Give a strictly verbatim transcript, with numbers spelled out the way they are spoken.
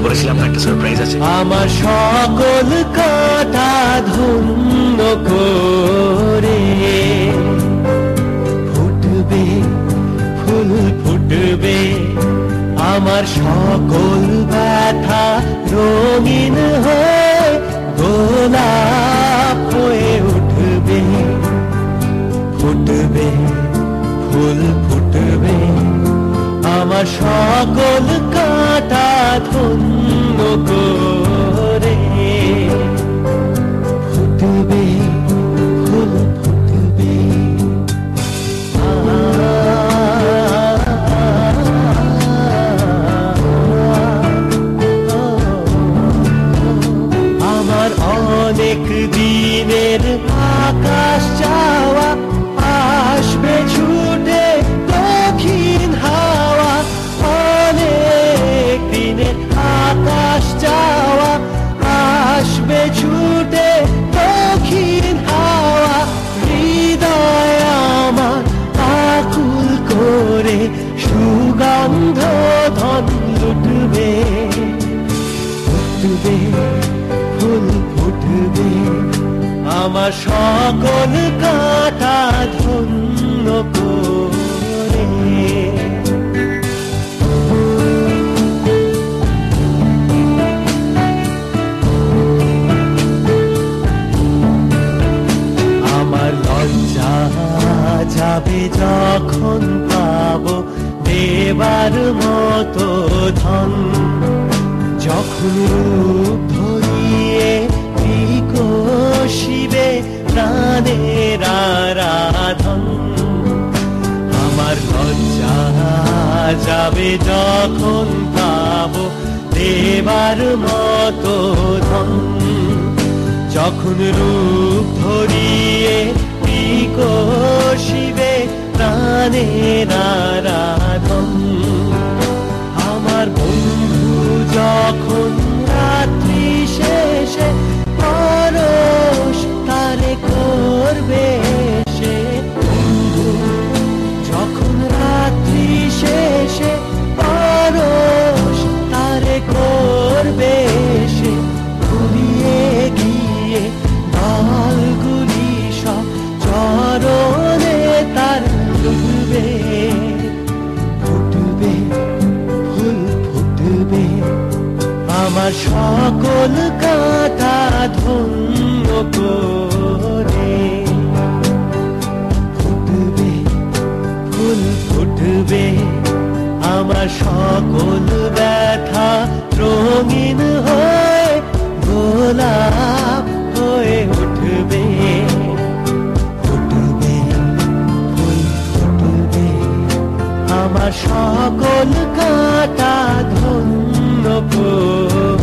বলেছিলাম না একটা সারপ্রাইজ আছে। আমার সকল কাঁটা ধন্য করে ফুটবে ফুল ফুটবে, আমার সকল ব্যথা রঙিন হয়ে গোলাপ হয়ে উঠবে। ফুটবে ফুল ফুটবে, আমার সকল কাঁটা ধন্য করে ফুটবে ফুল ফুটবে। আমার অনেক দিনের আকাশ চাওয়া আসবে ছুটে দক্ষিণ হাওয়া। অনেক দিনের আকাশ চাওয়া আসবে ছুটে দক্ষিণ হাওয়া। হৃদয় আমার আকুল করে সুগন্ধ ধন লুটবে। ফুটবে ফুল ফুটবে, আমার সকল কাঁটা ধন্য করে। আমার লজ্জা যাবে যখন পাবো দেবার মতো ধন। যখন রূপ ধরিয়ে বিকশিবে প্রাণের আরাধন। আমার লজ্জা যাবে যখন পাবো দেবার মতো ধন। যখন রূপ ধরিয়ে বিকশিবে প্রাণের আরাধন। আমার বন্ধু যখন রাত্রি শেষে পরশ তারে করবে সে। বন্ধু যখন রাত্রি শেষে পরশ তারে করবে সে। ঘুরিয়ে গিয়ে দলগুলি সব চরণে তার ডুববে। ফুটবে ফুল ফুটবে, আমার সকল কাঁটা ধন্য করে। ফুটবে ফুল ফুটবে, আমার সকল ব্যথা রঙিন হয়ে গোলাপ হয়ে উঠবে। ফুটবে ফুল ফুটবে, আমার সকল কাঁটা ধন্য করে।